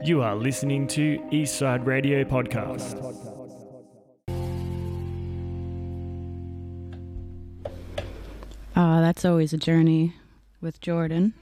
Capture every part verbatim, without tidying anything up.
You are listening to Eastside Radio Podcast. Uh, that's always a journey with Jordan.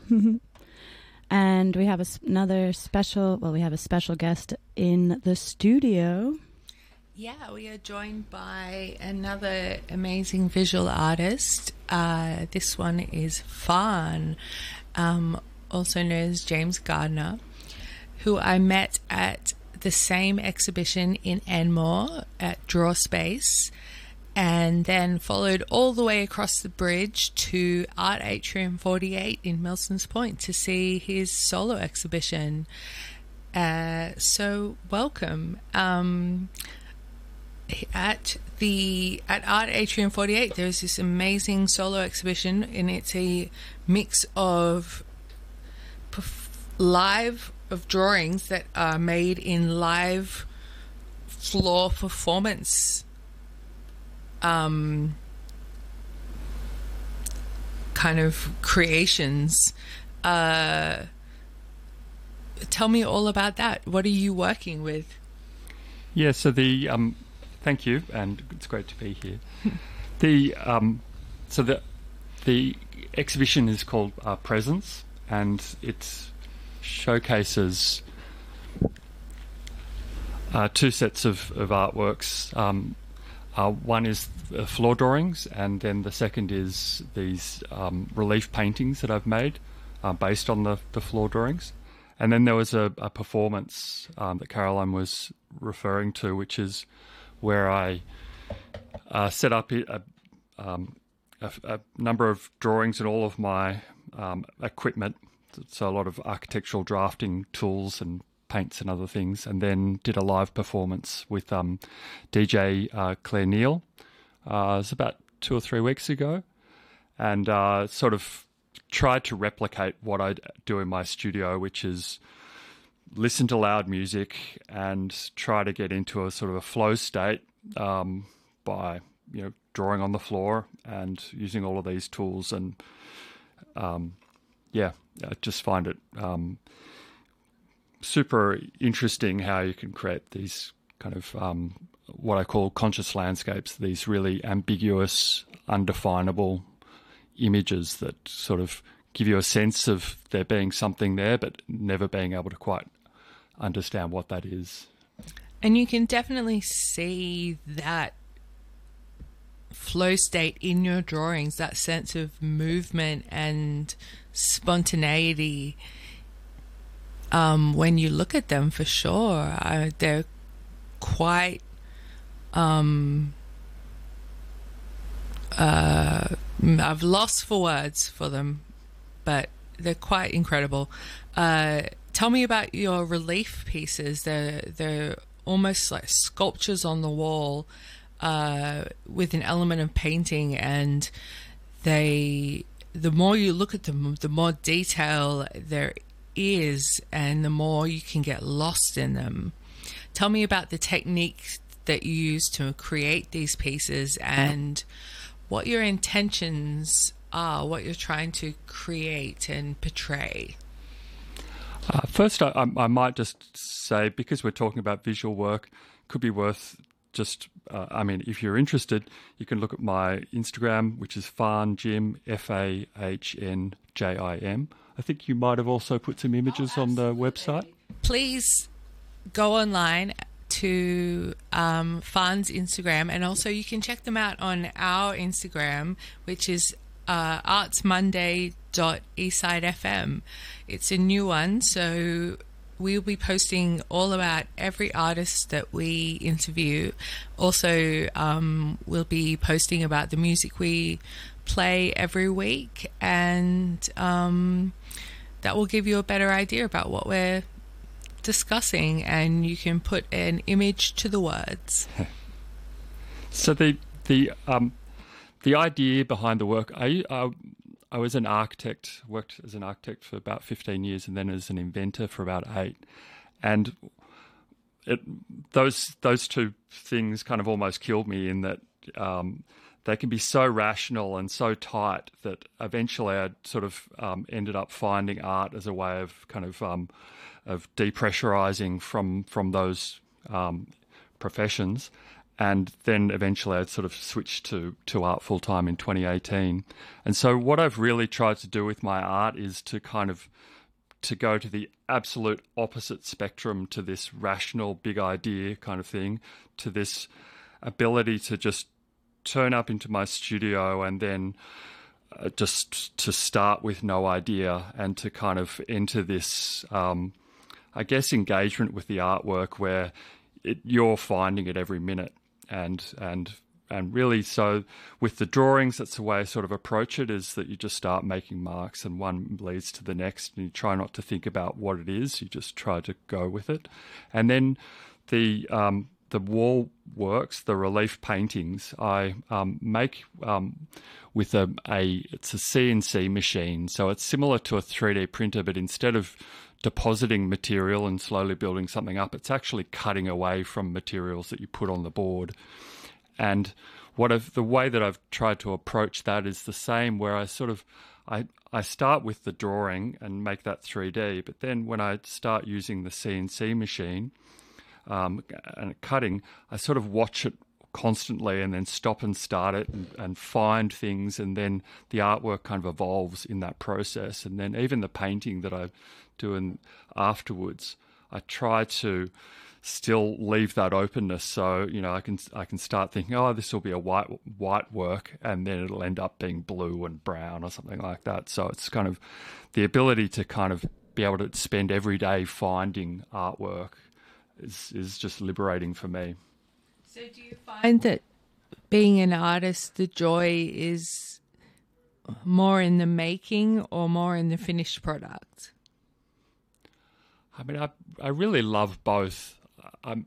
And we have a, another special, well, we have a special guest in the studio. Yeah, we are joined by another amazing visual artist. Uh, this one is Fawn, um, also known as James Gardner, who I met at the same exhibition in Enmore at Draw Space, and then followed all the way across the bridge to Art Atrium forty-eight in Milsons Point to see his solo exhibition. Uh, so welcome. Um, at the at Art Atrium forty-eight, there's this amazing solo exhibition, and it's a mix of perf- live of drawings that are made in live floor performance um, kind of creations. Uh, tell me all about that. What are you working with? Yeah, so the um, thank you, and it's great to be here. the um, so the the exhibition is called uh, Presence, and it's showcases uh, two sets of, of artworks. Um, uh, one is uh, floor drawings, and then the second is these um, relief paintings that I've made uh, based on the, the floor drawings. And then there was a, a performance um, that Caroline was referring to, which is where I uh, set up a, um, a, a number of drawings and all of my um, equipment. So a lot of architectural drafting tools and paints and other things, and then did a live performance with um, D J uh, Claire Neal. Uh, it was about two or three weeks ago, and uh, sort of tried to replicate what I do in my studio, which is listen to loud music and try to get into a sort of a flow state um, by you know drawing on the floor and using all of these tools and um, yeah, I just find it um, super interesting how you can create these kind of um, what I call conscious landscapes, these really ambiguous, undefinable images that sort of give you a sense of there being something there, but never being able to quite understand what that is. And you can definitely see that flow state in your drawings, that sense of movement and spontaneity um, when you look at them, for sure. Uh, they're quite um, uh, I've lost for words for them, but they're quite incredible. Uh, tell me about your relief pieces. They're, they're almost like sculptures on the wall uh, with an element of painting, and they, the more you look at them, the more detail there is, and the more you can get lost in them. Tell me about the technique that you use to create these pieces and what your intentions are, what you're trying to create and portray. Uh, first, I, I might just say, because we're talking about visual work, could be worth just, uh, I mean, if you're interested, you can look at my Instagram, which is Fahn Jim, F A H N J I M. I think you might have also put some images oh, on the website. Please go online to um, Fahn's Instagram, and also you can check them out on our Instagram, which is uh, arts monday dot eastside f m. It's a new one, so we'll be posting all about every artist that we interview. Also, um, we'll be posting about the music we play every week, and um, that will give you a better idea about what we're discussing, and you can put an image to the words. So the the um, the idea behind the work, I, I I was an architect, worked as an architect for about fifteen years, and then as an inventor for about eight. And it, those those two things kind of almost killed me in that um, they can be so rational and so tight that eventually I sort of um, ended up finding art as a way of kind of um, of depressurizing from from those um, professions, and then eventually I sort of switched to to art full time in twenty eighteen. And so what I've really tried to do with my art is to kind of to go to the absolute opposite spectrum to this rational big idea kind of thing, to this ability to just turn up into my studio and then uh, just to start with no idea and to kind of enter this, um, I guess, engagement with the artwork where it, you're finding it every minute. And and and really, so with the drawings, that's the way I sort of approach it, is that you just start making marks and one leads to the next, and you try not to think about what it is. You just try to go with it. And then the um, the wall works, the relief paintings, I um, make um, with a, a it's a C N C machine. So it's similar to a three D printer, but instead of depositing material and slowly building something up, it's actually cutting away from materials that you put on the board. And what I've, the way that I've tried to approach that is the same, where I sort of I I start with the drawing and make that three D, but then when I start using the C N C machine um, and cutting, I sort of watch it constantly and then stop and start it and, and find things, and then the artwork kind of evolves in that process. And then even the painting that I do in afterwards, I try to still leave that openness, so you know I can I can start thinking, oh, this will be a white white work, and then it'll end up being blue and brown or something like that. So it's kind of the ability to kind of be able to spend every day finding artwork is is just liberating for me. So do you find that being an artist, the joy is more in the making or more in the finished product? I mean, I I really love both. I'm,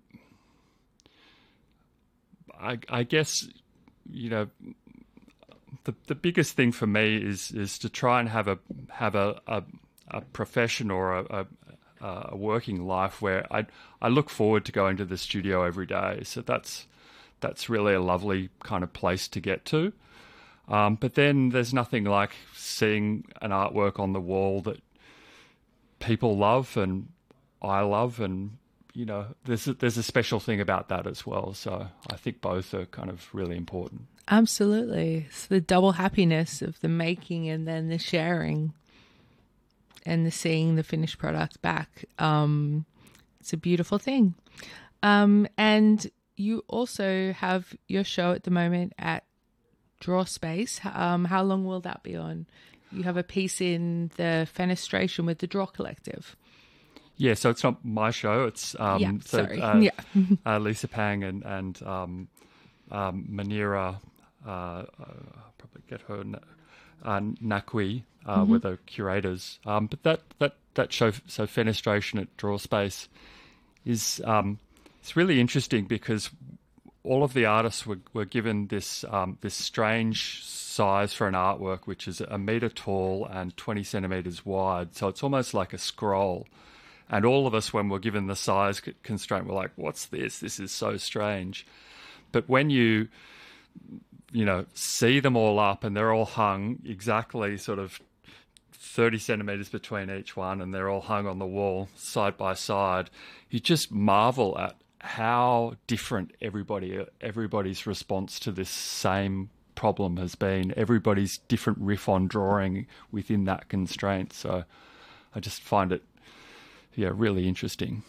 I I guess, you know, the the biggest thing for me is is to try and have a have a a, a profession or a, a a working life where I I look forward to going to the studio every day. So that's that's really a lovely kind of place to get to. Um, but then there's nothing like seeing an artwork on the wall that people love and I love, and you know, there's a, there's a special thing about that as well. So I think both are kind of really important. Absolutely. It's the double happiness of the making and then the sharing and the seeing the finished product back. Um, it's a beautiful thing. Um, and you also have your show at the moment at Draw Space. Um, how long will that be on? You have a piece in the Fenestration with the Draw Collective. Yeah, so it's not my show. It's um, yeah, so, sorry. Uh, yeah. uh, Lisa Pang and and um, um, Manira, uh, uh, probably get her uh, Nakwi uh, mm-hmm. were the curators. Um, but that that that show, so Fenestration at Draw Space, is um, it's really interesting because all of the artists were, were given this um, this strange size for an artwork, which is a metre tall and twenty centimetres wide. So it's almost like a scroll. And all of us, when we're given the size constraint, we're like, what's this? This is so strange. But when you, you know, see them all up and they're all hung exactly sort of thirty centimetres between each one, and they're all hung on the wall side by side, you just marvel at how different everybody everybody's response to this same problem has been. Everybody's different riff on drawing within that constraint. So I just find it, yeah, really interesting.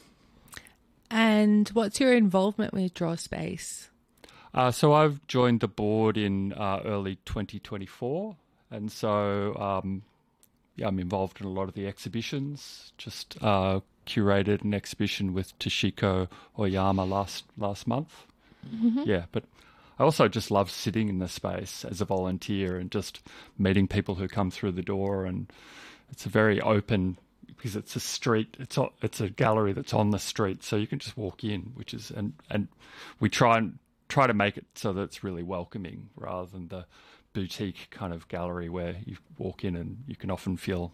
And what's your involvement with Draw Space? Uh, so I've joined the board in uh, early twenty twenty-four, and so um, yeah, I'm involved in a lot of the exhibitions. Just uh, curated an exhibition with Toshiko Oyama last last month. Mm-hmm. Yeah, but I also just love sitting in the space as a volunteer and just meeting people who come through the door, and it's a very open, because it's a street, it's a, it's a gallery that's on the street, so you can just walk in, which is, and and we try and try to make it so that it's really welcoming rather than the boutique kind of gallery where you walk in and you can often feel.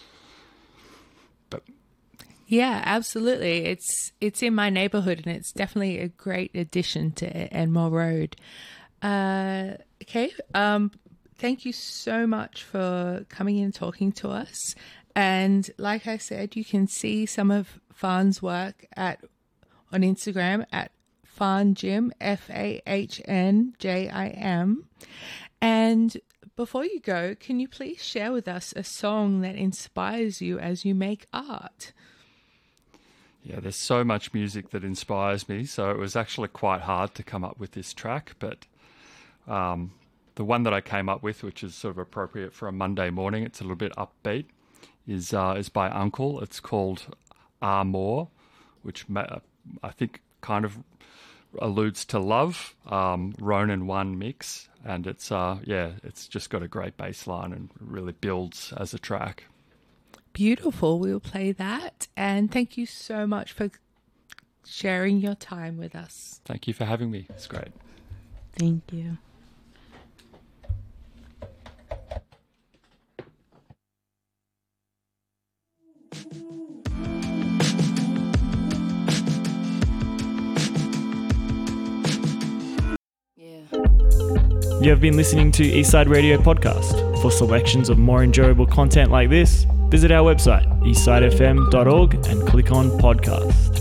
But yeah, absolutely. It's it's in my neighborhood, and it's definitely a great addition to Enmore Road. Uh, Okay. Um, thank you so much for coming in and talking to us. And like I said, you can see some of Fahn's work at on Instagram at Fahn Jim, F A H N J I M. And before you go, can you please share with us a song that inspires you as you make art? Yeah, there's so much music that inspires me, so it was actually quite hard to come up with this track, but um, the one that I came up with, which is sort of appropriate for a Monday morning, it's a little bit upbeat, is uh, is by Uncle. It's called Ah More, which ma- I think kind of alludes to love, um, Ronin one mix, and it's uh, yeah, it's just got a great bass line and really builds as a track. Beautiful. We'll play that. And thank you so much for sharing your time with us. Thank you for having me. It's great. Thank you. You have been listening to Eastside Radio Podcast. For selections of more enjoyable content like this, visit our website, eastside f m dot org, and click on Podcasts.